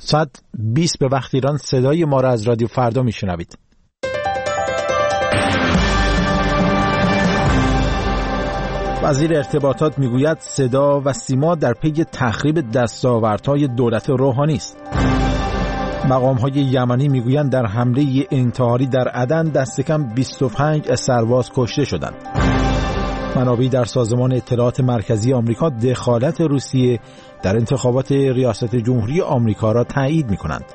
ساعت 20 به وقت ایران صدای ما را از رادیو فردا میشنوید. وزیر ارتباطات میگوید صدا و سیما در پی تخریب دستاوردهای دولت روحانی است. مقام‌های یمنی میگویند در حمله انتحاری در عدن دست کم 25 سرباز کشته شدند. منابعی در سازمان اطلاعات مرکزی آمریکا دخالت روسیه در انتخابات ریاست جمهوری آمریکا را تایید می‌کنند.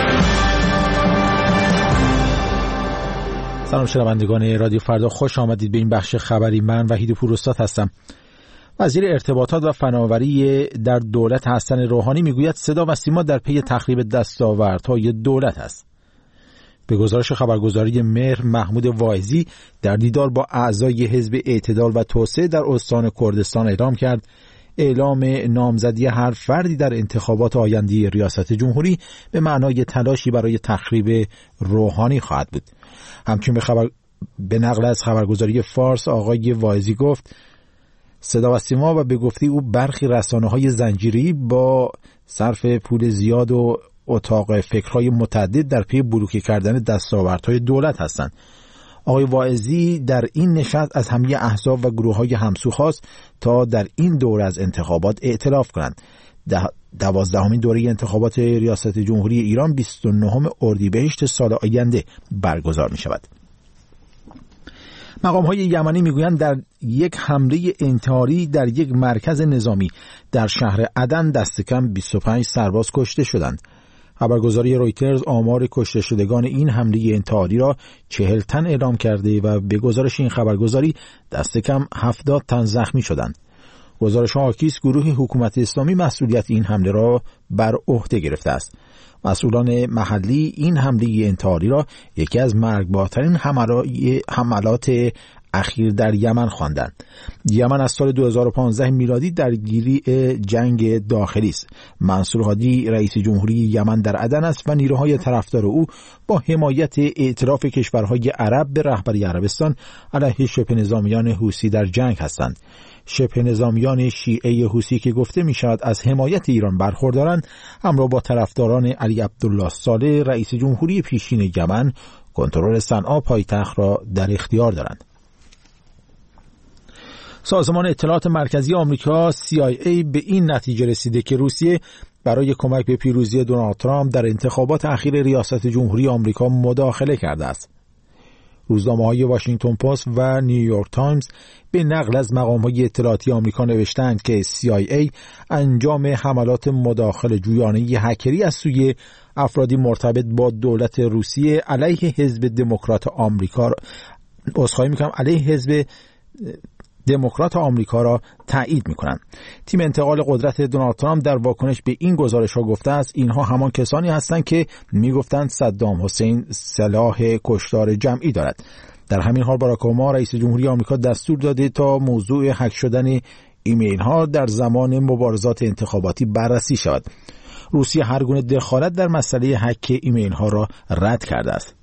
سلام شنوندگان رادیو فردا، خوش آمدید به این بخش خبری. من وحید پوراستاد هستم. وزیر ارتباطات و فناوری در دولت حسن روحانی میگوید صدا و سیما در پی تخریب دستاوردهای دولت است. به گزارش خبرگزاری مهر، محمود واعظی در دیدار با اعضای حزب اعتدال و توسعه در استان کردستان اعلام کرد اعلام نامزدی هر فردی در انتخابات آینده ریاست جمهوری به معنای تلاشی برای تخریب روحانی خواهد بود. همچنین به نقل از خبرگزاری فارس آقای واعظی گفت صدا و سیما و به گفته او برخی رسانه‌های زنجیری با صرف پول زیاد و اتاق فکرهای متعدد در پی بلوکه کردن دستاوردهای دولت هستند. آقای واعظی در این نشست از همه احزاب و گروه‌های همسو خواست تا در این دوره از انتخابات ائتلاف کنند. 12مین دوره انتخابات ریاست جمهوری ایران 29 اردیبهشت سال آینده برگزار می شود. مقام‌های یمنی میگویند در یک حمله انتحاری در یک مرکز نظامی در شهر عدن دست کم 25 سرباز کشته شدند. خبرگزاری رویترز آمار کشته شدگان این حمله انتحاری را 40 تن اعلام کرده و به گزارش این خبرگزاری دست کم 70 تن زخمی شدند. گزارش ها حاکیست گروه حکومت اسلامی مسئولیت این حمله را بر عهده گرفته است. مسئولان محلی این حمله انتحاری را یکی از مرگبارترین حملات اخیر در یمن خواندند. یمن از سال 2015 میلادی درگیری جنگ داخلی است. منصور هادی رئیس جمهوری یمن در عدن است و نیروهای طرفدار او با حمایت ائتلاف کشورهای عرب به رهبری عربستان علیه شبه نظامیان حوثی در جنگ هستند. شبه نظامیان شیعه حوثی که گفته می شود از حمایت ایران برخوردارند، همراه با طرفداران علی عبدالله صالح رئیس جمهوری پیشین یمن کنترل صنعا پایتخت را در اختیار دارند. سازمان اطلاعات مرکزی آمریکا CIA به این نتیجه رسیده که روسیه برای کمک به پیروزی دونالد ترامپ در انتخابات اخیر ریاست جمهوری آمریکا مداخله کرده است. روزنامه‌های واشنگتن پست و نیویورک تایمز به نقل از مقام‌های اطلاعاتی آمریکا نوشتند که CIA انجام حملات مداخله جویانه هکری از سوی افرادی مرتبط با دولت روسیه علیه حزب دموکرات آمریکا علیه حزب دموکرات آمریکا را تایید می‌کنند. تیم انتقال قدرت دونالد ترامپ در واکنش به این گزارش‌ها گفته است اینها همان کسانی هستند که می‌گفتند صدام حسین سلاح کشتار جمعی دارد. در همین حال باراک اوباما رئیس جمهوری آمریکا دستور داده تا موضوع هک شدن ایمیل‌ها در زمان مبارزات انتخاباتی بررسی شود. روسیه هر گونه دخالت در مسئله هک ایمیل‌ها را رد کرده است.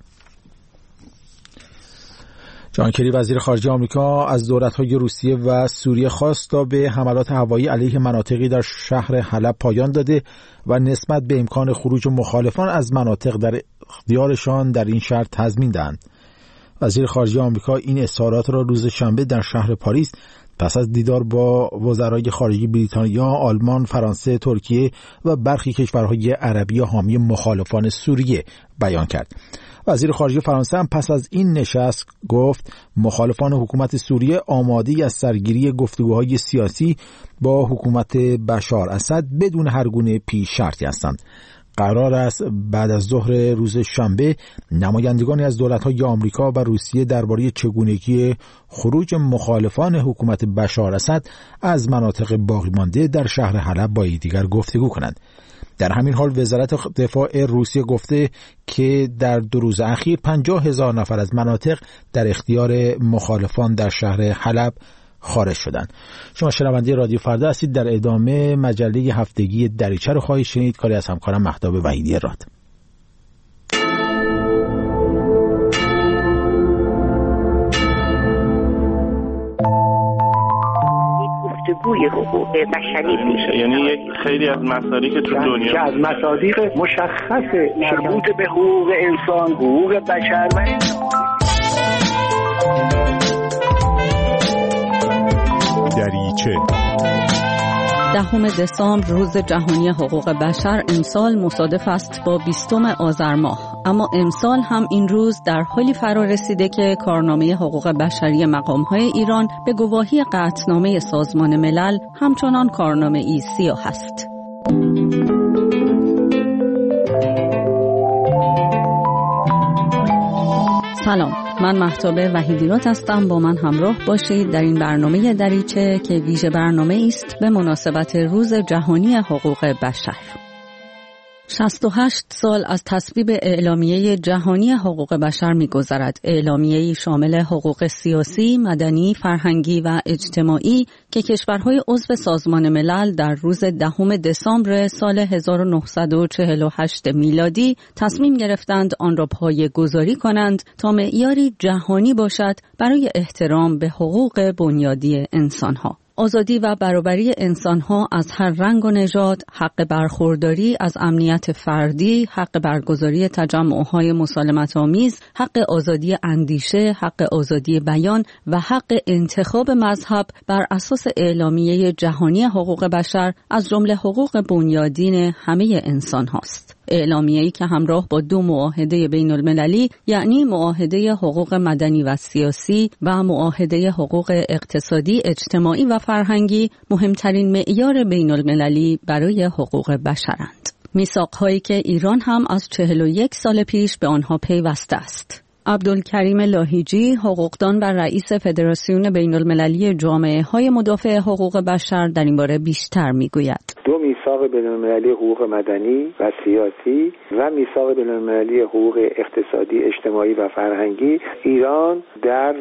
جان کری وزیر خارجه آمریکا از دولت‌های روسیه و سوریه خواست تا به حملات هوایی علیه مناطقی در شهر حلب پایان داده و نسبت به امکان خروج مخالفان از مناطق در اختیارشان در این شهر تضمین دهند. وزیر خارجه آمریکا این اظهارات را روز شنبه در شهر پاریس پس از دیدار با وزرای خارجه بریتانیا، آلمان، فرانسه، ترکیه و برخی کشورهای عربی حامی مخالفان سوریه بیان کرد. وزیر خارجه فرانسه هم پس از این نشست گفت مخالفان حکومت سوریه آماده از سرگیری گفتگوهای سیاسی با حکومت بشار اسد بدون هر گونه پیش شرطی هستند. قرار است بعد از ظهر روز شنبه نمایندگانی از دولت‌های آمریکا و روسیه درباره چگونگی خروج مخالفان حکومت بشار اسد از مناطق باقی مانده در شهر حلب با یکدیگر گفتگو کنند. در همین حال وزارت دفاع روسیه گفته که در 2 روز اخیر 50,000 نفر از مناطق در اختیار مخالفان در شهر حلب خارج شدند. شما شنونده رادیو فردا هستید. در ادامه مجله هفتگی دریچه رو خواهید شنید، کاری از همکارم مهتاب وحیدی راد. گفتگوی حقوق بشری میشه. یعنی یک خیلی از مصادیق که تو دنیا که از مصادیق مشخص مربوط به حقوق انسان، حقوق بشر و دریچه 10 دسامبر روز جهانی حقوق بشر امسال مصادف است با 20 آذر ماه. اما امسال هم این روز در حالی فرا رسیده که کارنامه حقوق بشری مقام‌های ایران به گواهی قطعنامه سازمان ملل همچنان کارنامه‌ای سیاه است. سلام، من مهتاب وحیدی‌راد هستم. با من همراه باشید در این برنامه دریچه که ویژه برنامه است به مناسبت روز جهانی حقوق بشر. 68 سال از تصویب اعلامیه جهانی حقوق بشر می‌گذرد. اعلامیه‌ای شامل حقوق سیاسی، مدنی، فرهنگی و اجتماعی که کشورهای عضو سازمان ملل در روز 10 دسامبر سال 1948 میلادی تصمیم گرفتند آن را پایه‌گذاری کنند تا معیاری جهانی باشد برای احترام به حقوق بنیادی انسان‌ها. آزادی و برابری انسان‌ها از هر رنگ و نژاد، حق برخورداری از امنیت فردی، حق برگزاری تجمع‌های مسالمت‌آمیز، حق آزادی اندیشه، حق آزادی بیان و حق انتخاب مذهب بر اساس اعلامیه جهانی حقوق بشر از جمله حقوق بنیادین همه انسان‌هاست. اعلامیه‌ای که همراه با 2 معاهده بین‌المللی یعنی معاهده حقوق مدنی و سیاسی و معاهده حقوق اقتصادی، اجتماعی و فرهنگی مهمترین معیار بین‌المللی برای حقوق بشرند. میثاق‌هایی که ایران هم از 41 سال پیش به آنها پیوسته است. عبدالکریم لاهیجی، حقوقدان و رئیس فدراسیون بین‌المللی جامعه‌های مدافع حقوق بشر در این باره بیشتر می‌گوید. 2 میثاق بین‌المللی حقوق مدنی و سیاسی و میثاق بین‌المللی حقوق اقتصادی، اجتماعی و فرهنگی ایران در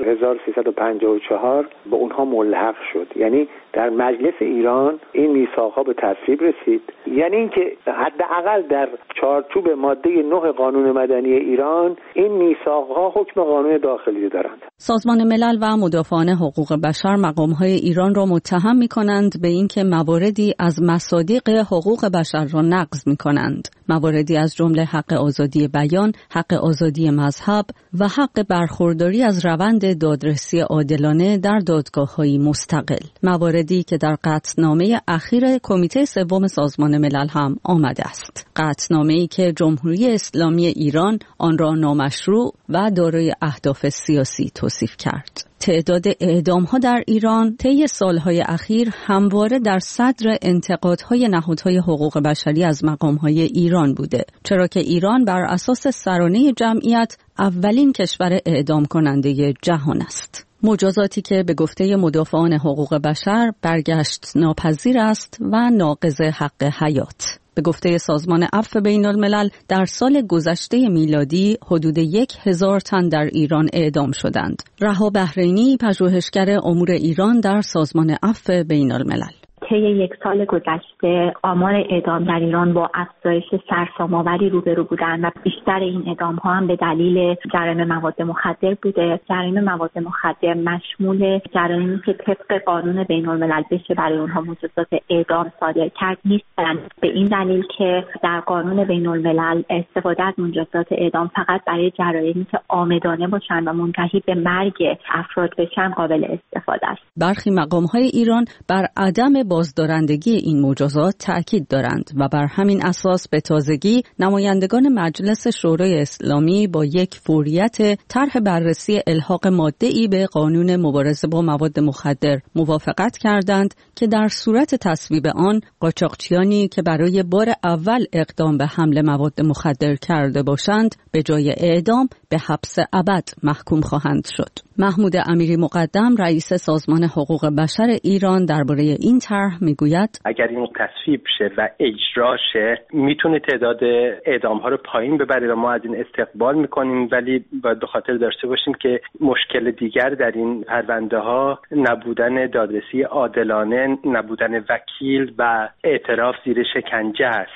1354 به اونها ملحق شد. یعنی در مجلس ایران این میثاق‌ها به تصویب رسید. یعنی اینکه حداقل در چارچوب ماده 9 قانون مدنی ایران این میثاق‌ها حکم قانون داخلی دارند. سازمان ملل و مدافعان حقوق بشر مقام‌های ایران را متهم می‌کنند به اینکه مواردی از مصادیق حقوق بشر را نقض می‌کنند. مواردی از جمله حق آزادی بیان، حق آزادی مذهب و حق برخورداری از روند دادرسی عادلانه در دادگاه‌های مستقل. مواردی که در قطعنامه اخیر کمیته سوم سازمان ملل هم آمده است. قطعنامه‌ای که جمهوری اسلامی ایران آن را نامشروع و دارای اهداف سیاسی توصیف کرد. تعداد اعدام‌ها در ایران طی سالهای اخیر همواره در صدر انتقادهای نهادهای حقوق بشری از مقام‌های ایران بوده، چرا که ایران بر اساس سرانه جمعیت اولین کشور اعدام کننده جهان است. مجازاتی که به گفته مدافعان حقوق بشر برگشت ناپذیر است و ناقض حق حیات. به گفته سازمان عفو بین‌الملل در سال گذشته میلادی حدود 1000 تن در ایران اعدام شدند. رها بحرینی، پژوهشگر امور ایران در سازمان عفو بین‌الملل: طی 1 سال گذشته آمار اعدام در ایران با افزایش سرسام‌آوری روبرو بودند و بیشتر این اعدام‌ها هم به دلیل جرایم مواد مخدر بوده. جرایم مواد مخدر مشمول جرایمی که طبق قانون بین‌الملل بشه برای اونها مجازات اعدام صادر کرد نیستند، به این دلیل که در قانون بین‌الملل استفاده از مجازات اعدام فقط برای جرایمی که عامدانه باشن و منتهی به مرگ افراد بشن قابل استفاده است. برخی مقام‌های ایران بر عدم بازدارندگی این مجازات تأکید دارند و بر همین اساس به تازگی نمایندگان مجلس شورای اسلامی با یک فوریت طرح بررسی الحاق ماده‌ای به قانون مبارزه با مواد مخدر موافقت کردند که در صورت تصویب آن قاچاقچیانی که برای بار اول اقدام به حمل مواد مخدر کرده باشند به جای اعدام به حبس ابد محکوم خواهند شد. محمود امیری مقدم، رئیس سازمان حقوق بشر ایران، درباره این طرح میگوید: اگر این تصویب شه و اجرا شه میتونه تعداد اعدام‌ها رو پایین ببره و ما از این استقبال میکنیم، ولی باید به خاطر داشته باشیم که مشکل دیگر در این پرونده‌ها نبودن دادرسی عادلانه، نبودن وکیل و اعتراف زیر شکنجه است.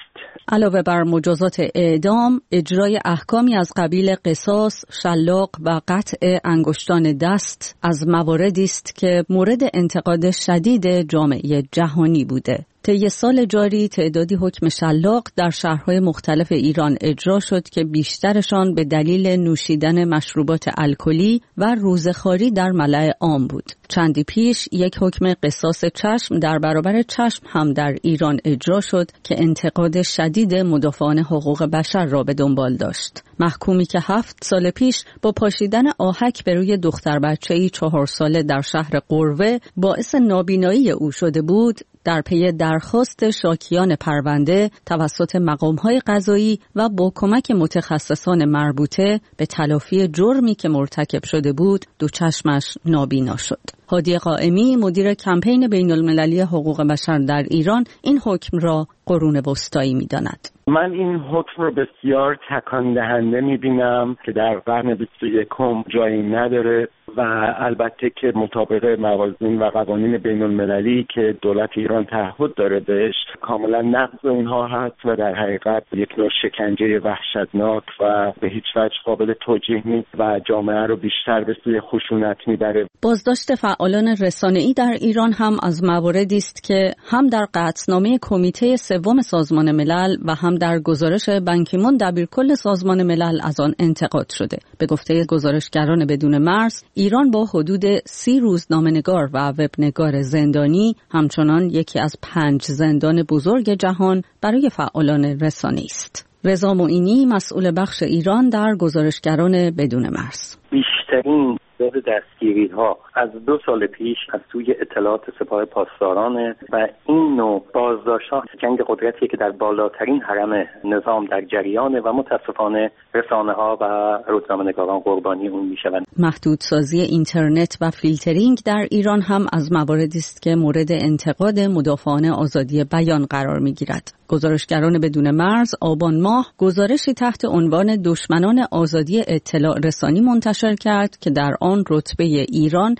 علاوه بر مجازات اعدام، اجرای احکامی از قبیل قصاص، شلاق و قطع انگشتان دست از مواردی است که مورد انتقاد شدید جامعه جهانی بوده. طی سال جاری تعدادی حکم شلاق در شهرهای مختلف ایران اجرا شد که بیشترشان به دلیل نوشیدن مشروبات الکلی و روزخواری در ملأ عام بود. چندی پیش یک حکم قصاص چشم در برابر چشم هم در ایران اجرا شد که انتقاد شدید مدافعان حقوق بشر را به دنبال داشت. محکومی که 7 سال پیش با پاشیدن آهک به روی دختر بچه‌ای 4 ساله در شهر قروه باعث نابینایی او شده بود، در پی درخواست شاکیان پرونده توسط مقام‌های قضایی و با کمک متخصصان مربوطه به تلافی جرمی که مرتکب شده بود، دو چشمش نابینا شد. هادی قائمی، مدیر کمپین بین‌المللی حقوق بشر در ایران، این حکم را قرون وسطایی می‌داند. من این حکم رو بسیار تکان دهنده می‌بینم که در قرن 21 جایی نداره و البته که مطابق موازین و قوانین بین‌المللی که دولت ایران تعهد داره بهش، کاملا نقض اونها هست و در حقیقت یک نوع شکنجه وحشتناک و به هیچ وجه قابل توجیه نیست و جامعه رو بیشتر به سوی خشونت میبره. بازداشت فعالان رسانه‌ای در ایران هم از مواردی است که هم در قطعنامه کمیته سوم سازمان ملل و هم در گزارش بان کی مون دبیرکل سازمان ملل از آن انتقاد شده. به گفته گزارشگران بدون مرز، ایران با حدود 30 روزنامه‌نگار و وبنگار زندانی همچنان یکی از 5 زندان بزرگ جهان برای فعالان رسانه‌ای است. رضا معینی، مسئول بخش ایران در گزارشگران بدون مرز: بیشترین تعداد دستگیری‌ها از 2 سال پیش از سوی اطلاعات سپاه پاسداران و این نوع بازداشت‌ها جنگ قدرتیه که در بالاترین حرم نظام در جریانه و متاسفانه رسانه‌ها و روزنامه‌نگاران قربانی اون میشوند. محدودسازی اینترنت و فیلترینگ در ایران هم از مواردی است که مورد انتقاد مدافعان آزادی بیان قرار می‌گیرد. گزارشگران بدون مرز آبان ماه گزارشی تحت عنوان دشمنان آزادی اطلاع رسانی منتشر کرد که در آن رتبه ایران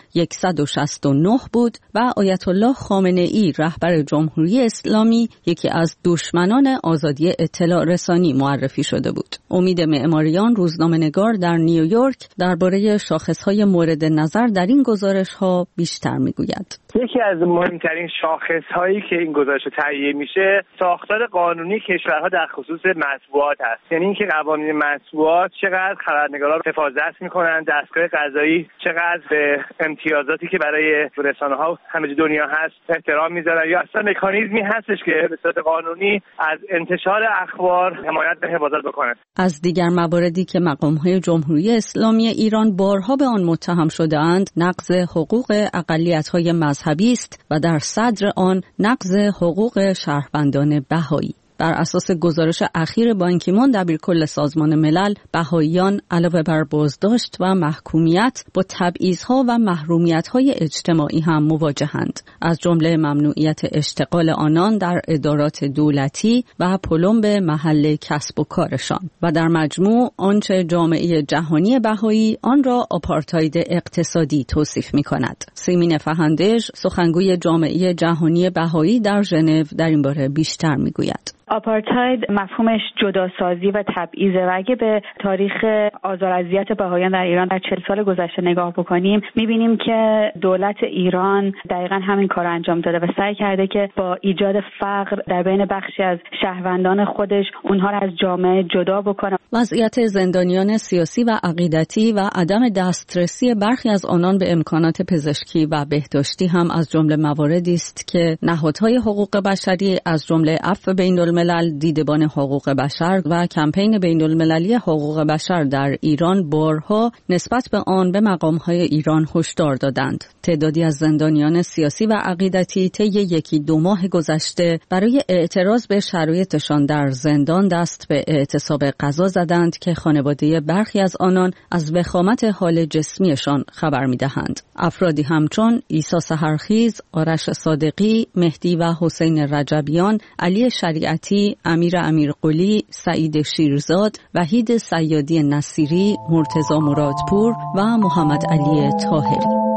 169 بود و آیت الله خامنه‌ای رهبر جمهوری اسلامی یکی از دشمنان آزادی اطلاع رسانی معرفی شده بود. امید معماریان، روزنامه‌نگار در نیویورک، درباره شاخص‌های مورد نظر در این گزارش‌ها بیشتر می‌گوید. یکی از مهمترین شاخص‌هایی که این گزارش تهیه میشه ساختار قانونی کشورها در خصوص مطبوعات است. یعنی اینکه قوانین مطبوعات چقدر خبرنگاران حفاظت می‌کنند، دستگاه قضایی چقدر به امتیازاتی که برای رسانه‌ها همه دنیا هست احترام می‌ذارن، یا اصلا مکانیزمی هستش که به صورت قانونی از انتشار اخبار حمایت و حفاظت بکنند. از دیگر مواردی که مقام‌های جمهوری اسلامی ایران بارها به آن متهم شده‌اند، نقض حقوق اقلیت‌های مذهبی است و در صدر آن نقض حقوق شهروندان بهایی. بر اساس گزارش اخیر بان کی مون دبیرکل سازمان ملل، بهاییان علاوه بر بازداشت و محکومیت با تبعیض‌ها و محرومیت‌های اجتماعی هم مواجهند، از جمله ممنوعیت اشتغال آنان در ادارات دولتی و پلم به محل کسب و کارشان و در مجموع آنچه جامعه جهانی بهایی آن را آپارتاید اقتصادی توصیف می‌کند. سیمین فهندش، سخنگوی جامعه جهانی بهایی در ژنو، در این باره بیشتر می‌گوید. آپارتاید مفهومش جداسازی و تبعیضه و اگه به تاریخ آزار اذیت بهائیان در ایران در 40 سال گذشته نگاه بکنیم، می‌بینیم که دولت ایران دقیقاً همین کار انجام داده و سعی کرده که با ایجاد فقر در بین بخشی از شهروندان خودش اونها را از جامعه جدا بکنه. وضعیت زندانیان سیاسی و عقیدتی و عدم دسترسی برخی از آنان به امکانات پزشکی و بهداشتی هم از جمله مواردی است که نهادهای حقوق بشری از جمله عفو بین‌الملل، دیدبان حقوق بشر و کمپین بین‌المللی حقوق بشر در ایران بارها نسبت به آن به مقام‌های ایران هشدار دادند. تعدادی از زندانیان سیاسی و عقیدتی طی 1-2 ماه گذشته برای اعتراض به شرایطشان در زندان دست به اعتصاب غذا زدند که خانواده برخی از آنان از وخامت حال جسمیشان خبر می‌دهند. افرادی همچون عیسی سحرخیز، آرش صادقی، مهدی و حسین رجبیان، علی شریعتی، امیر امیرقلی، سعید شیرزاد، وحید صیادی نصیری، مرتضی مرادپور و محمد علی طاهری.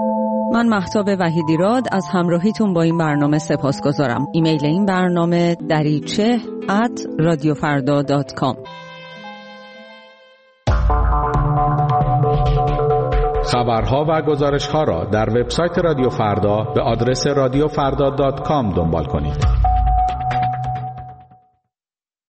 من مهتاب وحیدیراد از همراهیتون با این برنامه سپاسگزارم. ایمیل این برنامه dariche@radiofarda.com. خبرها و گزارش‌ها را در وبسایت رادیو فردا به آدرس radiofarda.com دنبال کنید.